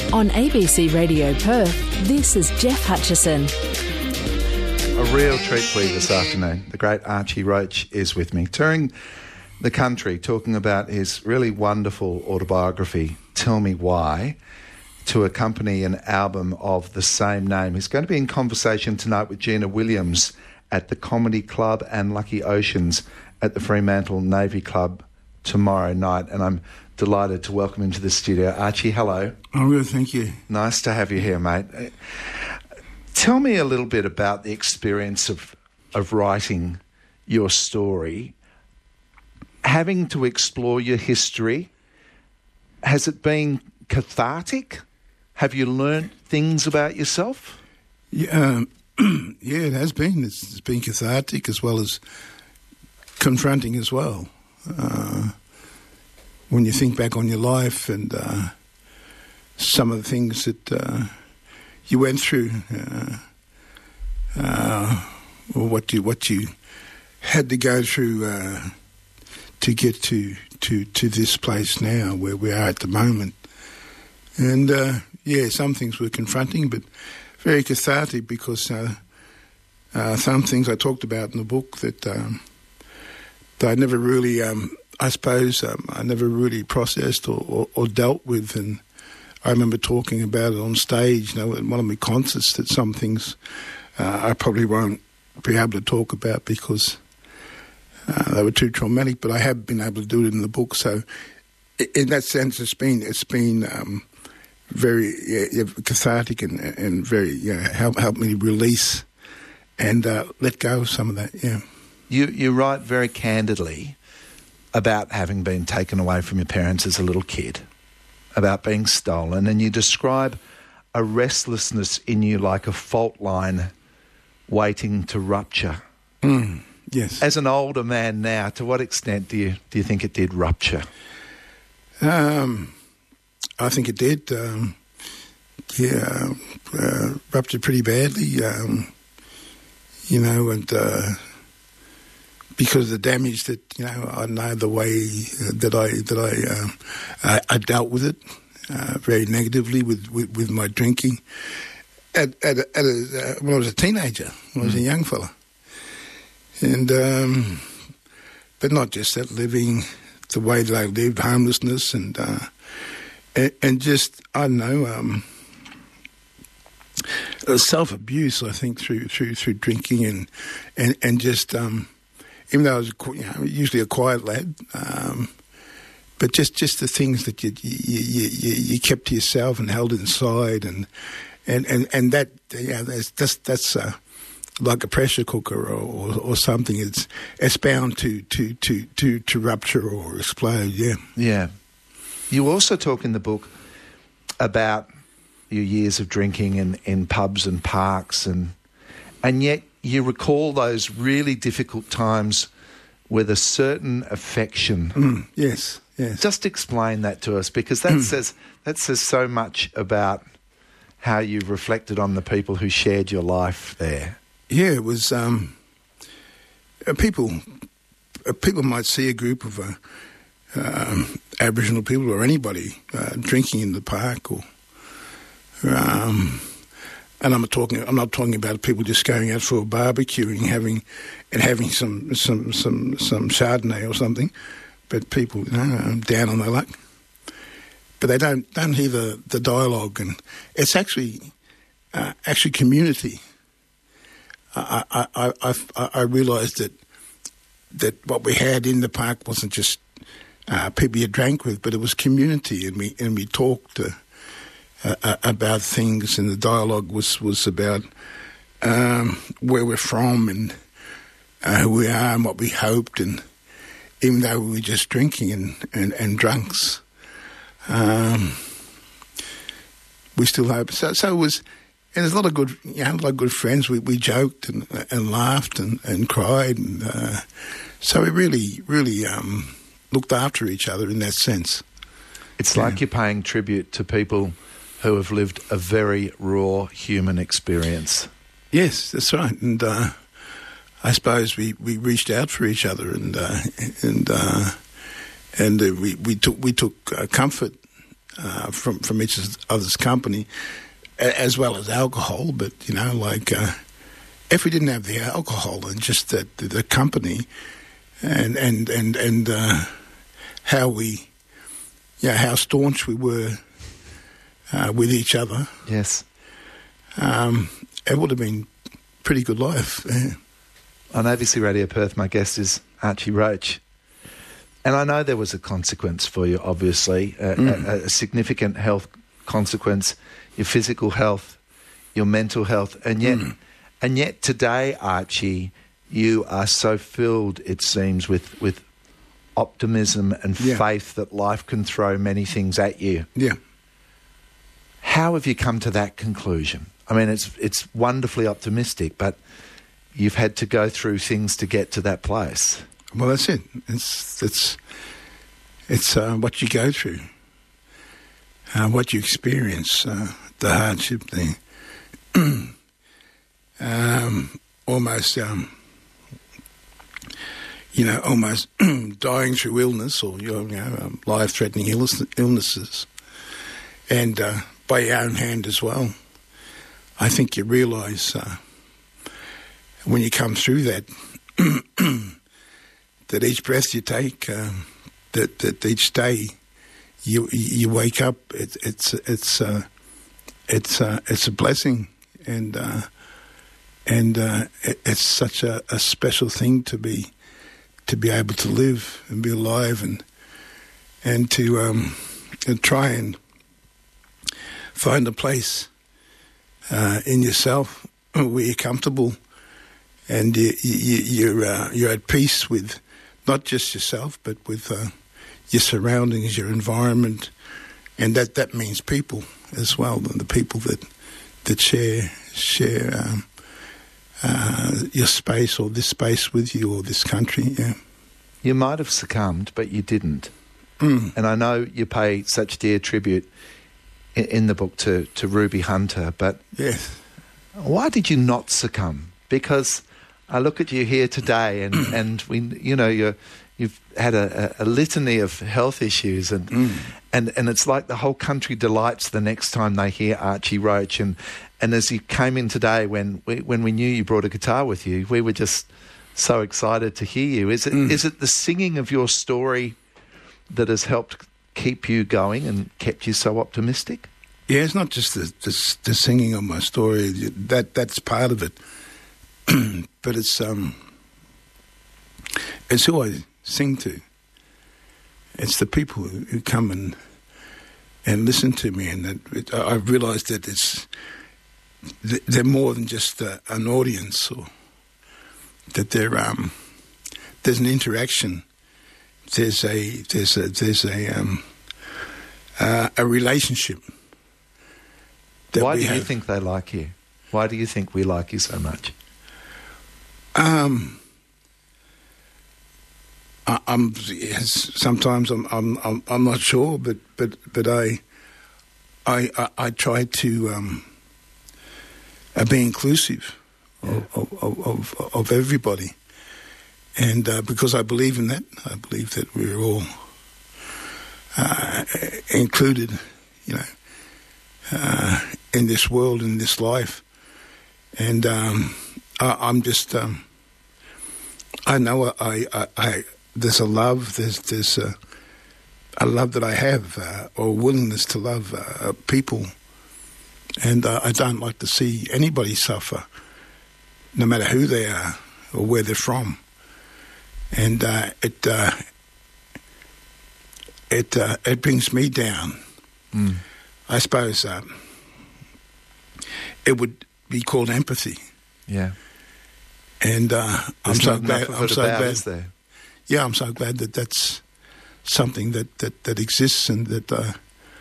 On ABC Radio Perth, this is Jeff Hutchison. A real treat for you this afternoon. The great Archie Roach is with me, touring the country, talking about his really wonderful autobiography, Tell Me Why, to accompany an album of the same name. He's going to be in conversation tonight with Gina Williams at the Comedy Club and Lucky Oceans at the Fremantle Navy Club tomorrow night, and I'm delighted to welcome him to the studio. Archie, hello. Oh, good, thank you. Nice to have you here, mate. Tell me a little bit about the experience of writing your story, having to explore your history. Has it been cathartic? Have you learnt things about yourself? Yeah, yeah, it has been. It's been cathartic as well as confronting as well. When you think back on your life and some of the things that you went through, or what you had to go through to get to this place now where we are at the moment. And yeah, some things were confronting, but very cathartic because some things I talked about in the book that I never really, I suppose, I never really processed or dealt with. And I remember talking about it on stage, you know, at one of my concerts, that some things I probably won't be able to talk about because they were too traumatic, but I have been able to do it in the book. So in that sense, it's been very cathartic and very helped me release and let go of some of that. Yeah, you write very candidly about having been taken away from your parents as a little kid, about being stolen, and you describe a restlessness in you like a fault line waiting to rupture. Yes. As an older man now, to what extent do you think it did rupture? I think it did. Ruptured pretty badly. You know, and because of the damage that, you know, I know the way that I dealt with it very negatively with my drinking when I was a teenager, when I was a young fella. And but not just that, living the way that I lived, homelessness and just, I don't know, self-abuse, I think, through drinking and just, even though I was usually a quiet lad, but just the things that you kept to yourself and held inside, and that, that's like a pressure cooker or something. It's bound to rupture or explode. Yeah. Yeah. You also talk in the book about your years of drinking in pubs and parks, and yet you recall those really difficult times with a certain affection. Yes. Just explain that to us, because that says so much about how you reflected on the people who shared your life there. Yeah, it was people might see a group of Aboriginal people or anybody drinking in the park, or and I'm not talking about people just going out for a barbecue and having some Chardonnay or something, but people, you know, down on their luck. But they don't hear the dialogue, and it's actually community. I realised that what we had in the park wasn't just people you drank with, but it was community, and we talked about things, and the dialogue was about where we're from and who we are and what we hoped, and even though we were just drinking and drunks, we still hope. So it was. And there's a lot of good friends. We joked and laughed and cried, and so we really looked after each other in that sense. It's like you're paying tribute to people who have lived a very raw human experience. Yes, that's right. And I suppose we reached out for each other, and we took comfort from each other's company, as well as alcohol. But if we didn't have the alcohol and just the company, and how we, how staunch we were with each other. Yes, it would have been pretty good life. Yeah. On ABC Radio Perth, my guest is Archie Roach. And I know there was a consequence for you, obviously, a significant health consequence, your physical health, your mental health. And yet today, Archie, you are so filled, it seems, with optimism and faith that life can throw many things at you. Yeah. How have you come to that conclusion? I mean, it's wonderfully optimistic, but you've had to go through things to get to that place. Well, that's it. It's what you go through, what you experience, the hardship, almost dying through illness or life-threatening illnesses, and by your own hand as well. I think you realise when you come through that. That each breath you take, that each day you wake up, it's a blessing, and it's such a special thing to be able to live and be alive, and to try and find a place in yourself where you're comfortable, and you're at peace with. Not just yourself, but with your surroundings, your environment, and that means people as well. The people that share your space or this space with you or this country. Yeah. You might have succumbed, but you didn't. And I know you pay such dear tribute in the book to Ruby Hunter, but yes, why did you not succumb? Because I look at you here today, and we, you've had a litany of health issues, and it's like the whole country delights the next time they hear Archie Roach. And as you came in today, when we knew you brought a guitar with you, we were just so excited to hear you. Is it the singing of your story that has helped keep you going and kept you so optimistic? Yeah, it's not just the singing of my story. That's part of it. But it's who I sing to. It's the people who come and listen to me, and I've realised that they're more than just an audience, or that there's an interaction. There's a relationship. Why do you think they like you? Why do you think we like you so much? Sometimes I'm not sure, but I try to be inclusive of everybody, and because I believe in that, I believe that we're all included, in this world, in this life, and I'm just. I know there's a love, there's a love that I have, or willingness to love people, and I don't like to see anybody suffer, no matter who they are or where they're from, and it brings me down. I suppose it would be called empathy. Yeah. And I'm so glad. Is there? Yeah, I'm so glad that that's something that exists, and that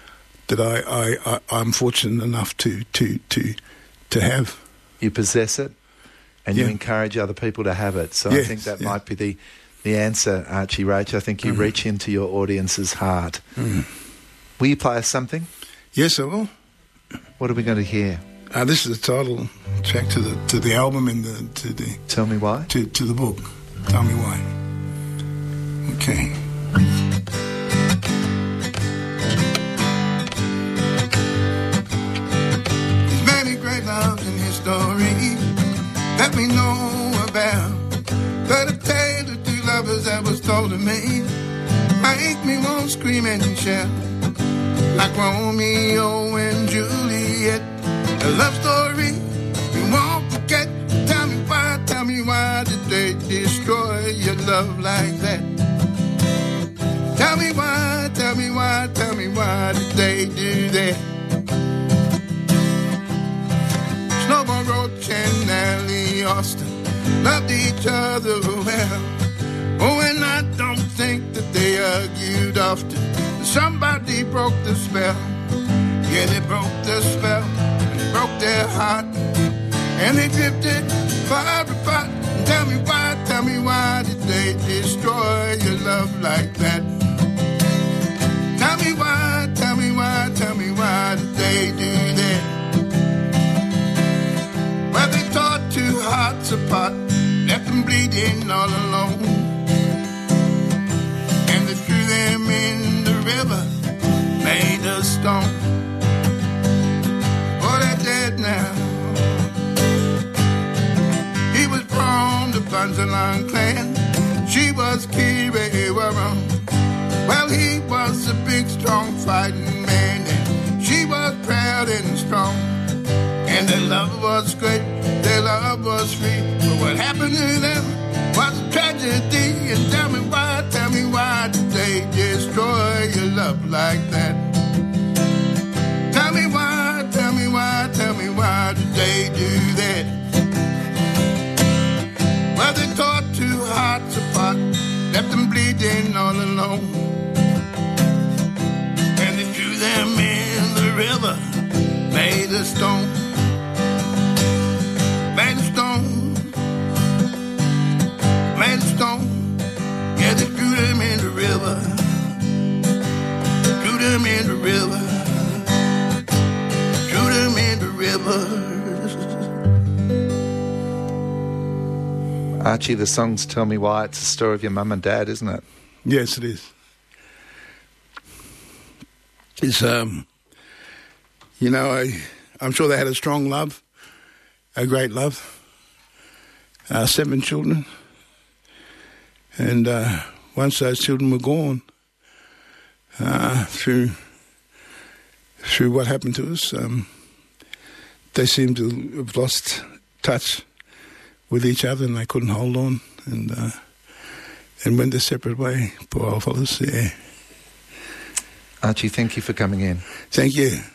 I'm fortunate enough to have. You possess it, and you encourage other people to have it. So I think that might be the answer, Archie Roach. I think you reach into your audience's heart. Will you play us something? Yes, I will. What are we going to hear? This is the title track to the album and to the. Tell Me Why. To the book. Tell Me Why. Okay. let me know about the tale of two lovers that was told to me. Make me want to scream and shout like Romeo and Juliet. A love story you won't forget. Tell me why did they destroy your love like that? Tell me why did they do that? Snowball Roach and Allie Austin loved each other well. Oh, and I don't think that they argued often. Somebody broke the spell. Yeah, they broke the spell and broke their heart. And they drifted far apart. Tell me why did they destroy your love like that? Tell me why did they do that? Well, they tore two hearts apart, left them bleeding all alone. And they threw them in the river, made of stone. Oh, they're dead now. He was from the Bunzelon clan. She was Kiri Warren. Well, he was a big, strong, fighting man, and she was proud and strong. And their love was great, their love was free. But what happened to them was a tragedy. And tell me why did they destroy your love like that? Tell me why did they do that? Well, they tore two hearts apart, left them bleeding all alone. And they threw them in the river, made of stone. Made of stone. Made of stone. Yeah, they threw them in the river. Threw them in the river. Threw them in the river. Archie, the songs Tell Me Why. It's the story of your mum and dad, isn't it? Yes, it is. It's, you know, I'm sure they had a strong love, a great love. 7 children. And once those children were gone, through what happened to us, they seemed to have lost touch with each other, and they couldn't hold on, and went their separate way. Poor old fellas, yeah. Archie, thank you for coming in. Thank you.